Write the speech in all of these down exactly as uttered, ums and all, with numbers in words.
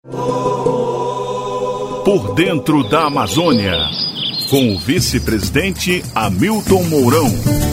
Por dentro da Amazônia, com o vice-presidente Hamilton Mourão.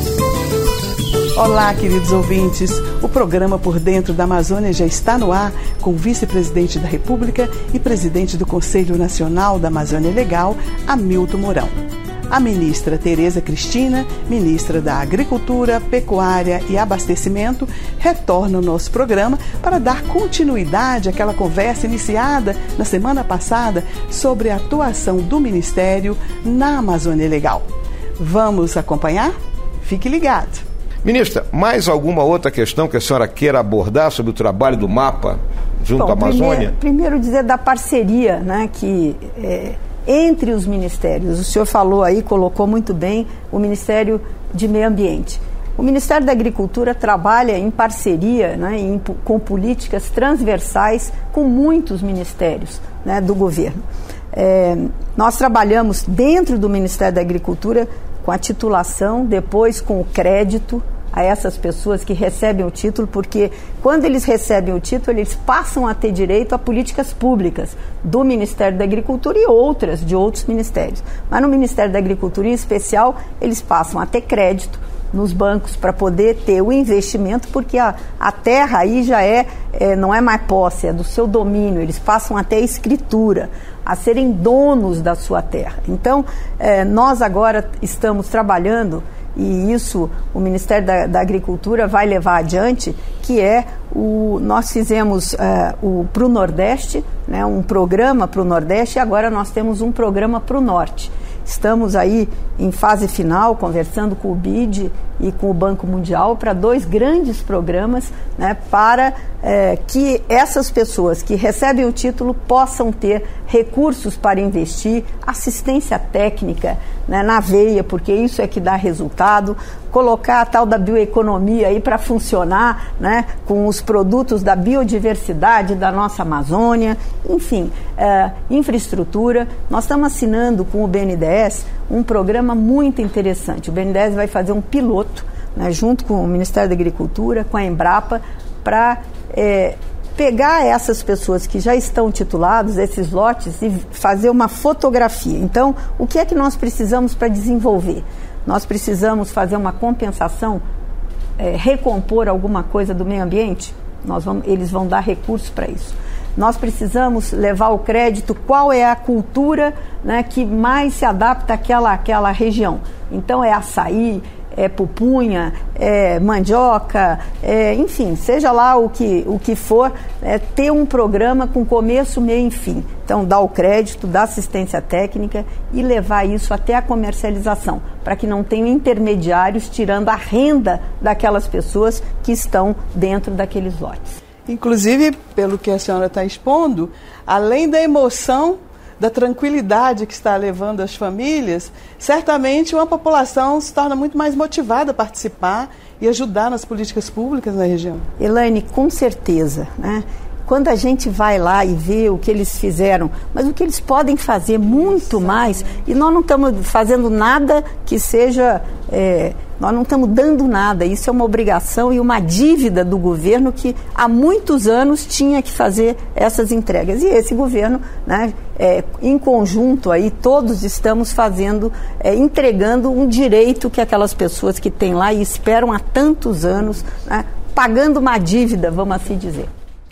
Olá, queridos ouvintes. O programa Por Dentro da Amazônia já está no ar com o vice-presidente da República e presidente do Conselho Nacional da Amazônia Legal, Hamilton Mourão. A ministra Tereza Cristina, ministra da Agricultura, Pecuária e Abastecimento, retorna ao nosso programa para dar continuidade àquela conversa iniciada na semana passada sobre a atuação do Ministério na Amazônia Legal. Vamos acompanhar? Fique ligado. Ministra, mais alguma outra questão que a senhora queira abordar sobre o trabalho do MAPA junto Bom, à Amazônia? Primeiro, primeiro dizer da parceria, né, que... É... entre os ministérios. O senhor falou aí, colocou muito bem o Ministério de Meio Ambiente. O Ministério da Agricultura trabalha em parceria, né, em, com políticas transversais com muitos ministérios, né, do governo. É, nós trabalhamos dentro do Ministério da Agricultura com a titulação, depois com o crédito a essas pessoas que recebem o título, porque quando eles recebem o título, eles passam a ter direito a políticas públicas do Ministério da Agricultura e outras de outros ministérios. Mas no Ministério da Agricultura, em especial, eles passam a ter crédito nos bancos para poder ter o investimento, porque a, a terra aí já é, é, não é mais posse, é do seu domínio, eles passam a ter a escritura, a serem donos da sua terra. Então, é, nós agora estamos trabalhando, e isso o Ministério da, da Agricultura vai levar adiante, que é o... Nós fizemos uh, o para o Nordeste, né, um programa para o Nordeste, e agora nós temos um programa para o Norte. Estamos aí em fase final, conversando com o B I D e com o Banco Mundial para dois grandes programas, né, para é, que essas pessoas que recebem o título possam ter recursos para investir, assistência técnica, né, na veia, porque isso é que dá resultado, colocar a tal da bioeconomia aí para funcionar, né, com os produtos da biodiversidade da nossa Amazônia, enfim, é, infraestrutura. Nós estamos assinando com o B N D E S um programa muito interessante. O B N D E S vai fazer um piloto, né, junto com o Ministério da Agricultura, com a Embrapa, para é, pegar essas pessoas que já estão titulados, esses lotes, e fazer uma fotografia. Então, o que é que nós precisamos para desenvolver? Nós precisamos fazer uma compensação, é, recompor alguma coisa do meio ambiente? Nós vamos, eles vão dar recursos para isso. Nós precisamos levar o crédito, qual é a cultura, né, que mais se adapta àquela, àquela região. Então, é açaí, é pupunha, é mandioca, é, enfim, seja lá o que, o que for, é, ter um programa com começo, meio e fim. Então, dar o crédito, dar assistência técnica e levar isso até a comercialização, para que não tenham intermediários tirando a renda daquelas pessoas que estão dentro daqueles lotes. Inclusive, pelo que a senhora está expondo, além da emoção, da tranquilidade que está levando as famílias, certamente uma população se torna muito mais motivada a participar e ajudar nas políticas públicas na região. Elaine, com certeza, né? Quando a gente vai lá e vê o que eles fizeram, mas o que eles podem fazer muito mais, e nós não estamos fazendo nada que seja, é, nós não estamos dando nada, isso é uma obrigação e uma dívida do governo que há muitos anos tinha que fazer essas entregas. E esse governo, né, é, em conjunto aí, todos estamos fazendo, é, entregando um direito que aquelas pessoas que têm lá e esperam há tantos anos, né, pagando uma dívida, vamos assim dizer.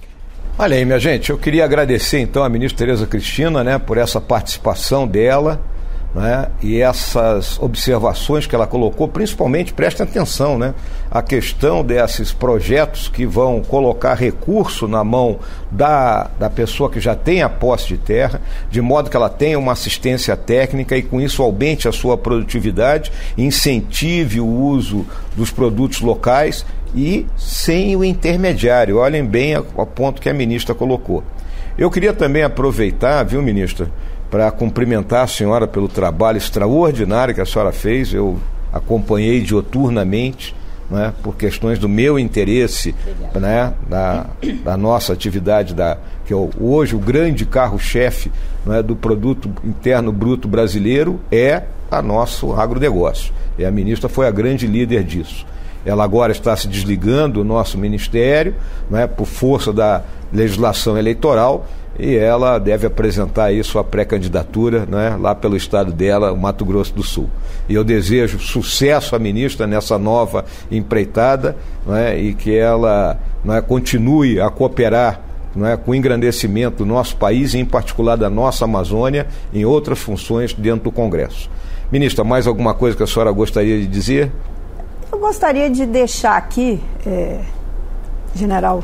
Olha aí, minha gente, eu queria agradecer então a ministra Tereza Cristina, né, por essa participação dela, né, e essas observações que ela colocou, principalmente, prestem atenção, né, a questão desses projetos que vão colocar recurso na mão da, da pessoa que já tem a posse de terra, de modo que ela tenha uma assistência técnica e com isso aumente a sua produtividade, incentive o uso dos produtos locais e sem o intermediário. Olhem bem ao ponto que a ministra colocou. Eu queria também aproveitar, viu, ministra, para cumprimentar a senhora pelo trabalho extraordinário que a senhora fez. Eu acompanhei dioturnamente, né, por questões do meu interesse, né, da, da nossa atividade, da, que é hoje o grande carro-chefe, né, do produto interno bruto brasileiro é a nosso agronegócio. E a ministra foi a grande líder disso. ela agora está se desligando do nosso ministério, né, por força da legislação eleitoral, e ela deve apresentar aí sua pré-candidatura, né, lá pelo estado dela, o Mato Grosso do Sul. E eu desejo sucesso à ministra nessa nova empreitada, né, e que ela, né, continue a cooperar, né, com o engrandecimento do nosso país e em particular da nossa Amazônia em outras funções dentro do Congresso. Ministra, mais alguma coisa que a senhora gostaria de dizer? Eu gostaria de deixar aqui, é, general,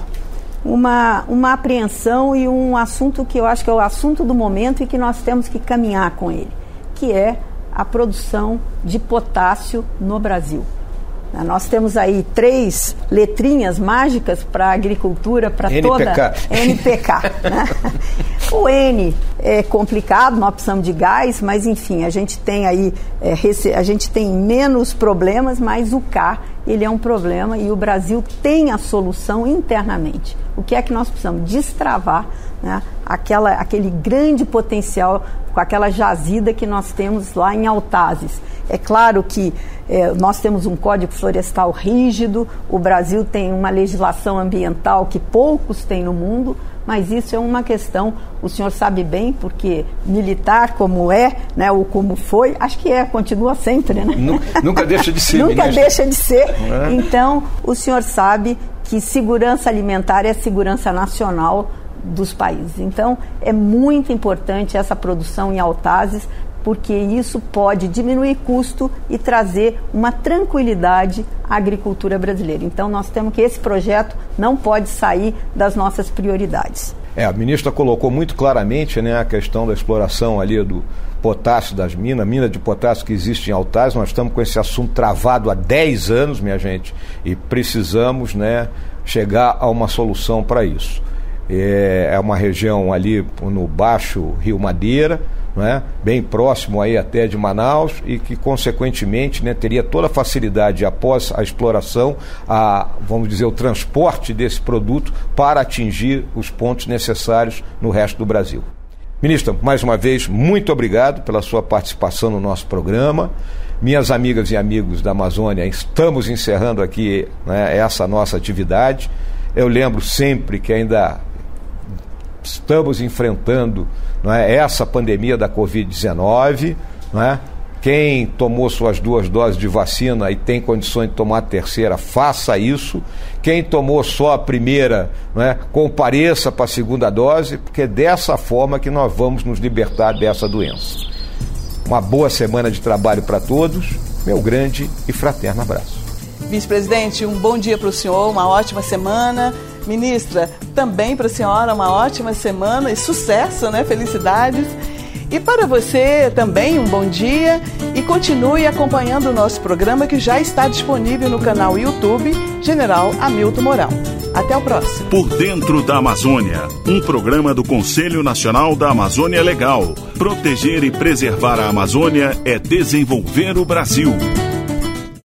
Uma, uma apreensão e um assunto que eu acho que é o assunto do momento e que nós temos que caminhar com ele, que é a produção de potássio no Brasil. Nós temos aí três letrinhas mágicas para a agricultura, para toda... N P K. Né? O N é complicado, nós precisamos de gás, mas enfim, a gente tem aí, é, a gente tem menos problemas, mas o K, ele é um problema e o Brasil tem a solução internamente. O que é que nós precisamos? Destravar, né, aquela, aquele grande potencial com aquela jazida que nós temos lá em Altazes. É claro que é, nós temos um código florestal rígido, o Brasil tem uma legislação ambiental que poucos têm no mundo, mas isso é uma questão, o senhor sabe bem, porque militar como é, né, ou como foi, acho que é, continua sempre, né? Nunca, nunca deixa de ser, Nunca ministra. deixa de ser. É? Então, o senhor sabe que segurança alimentar é segurança nacional dos países. Então, é muito importante essa produção em Altazes, porque isso pode diminuir custo e trazer uma tranquilidade à agricultura brasileira. Então, nós temos que esse projeto não pode sair das nossas prioridades. É, a ministra colocou muito claramente, né, a questão da exploração ali do potássio das minas, mina de potássio que existe em Altazes. Nós estamos com esse assunto travado há dez anos, minha gente, e precisamos, né, chegar a uma solução para isso. É uma região ali no Baixo Rio Madeira, né, bem próximo aí até de Manaus, e que consequentemente, né, teria toda a facilidade após a exploração, a, vamos dizer, o transporte desse produto para atingir os pontos necessários no resto do Brasil. Ministra, mais uma vez, muito obrigado pela sua participação no nosso programa. Minhas amigas e amigos da Amazônia, estamos encerrando aqui, né, essa nossa atividade. Eu lembro sempre que ainda estamos enfrentando, não é, essa pandemia da covid dezenove, não é? Quem tomou suas duas doses de vacina e tem condições de tomar a terceira, faça isso. Quem tomou só a primeira, não é, compareça para a segunda dose, porque é dessa forma que nós vamos nos libertar dessa doença. Uma boa semana de trabalho para todos, meu grande e fraterno abraço. Vice-presidente, um bom dia para o senhor, uma ótima semana. Ministra, também para a senhora uma ótima semana e sucesso, né? Felicidades. E para você também um bom dia e continue acompanhando o nosso programa que já está disponível no canal YouTube General Hamilton Mourão. Até o próximo. Por Dentro da Amazônia, um programa do Conselho Nacional da Amazônia Legal. Proteger e preservar a Amazônia é desenvolver o Brasil.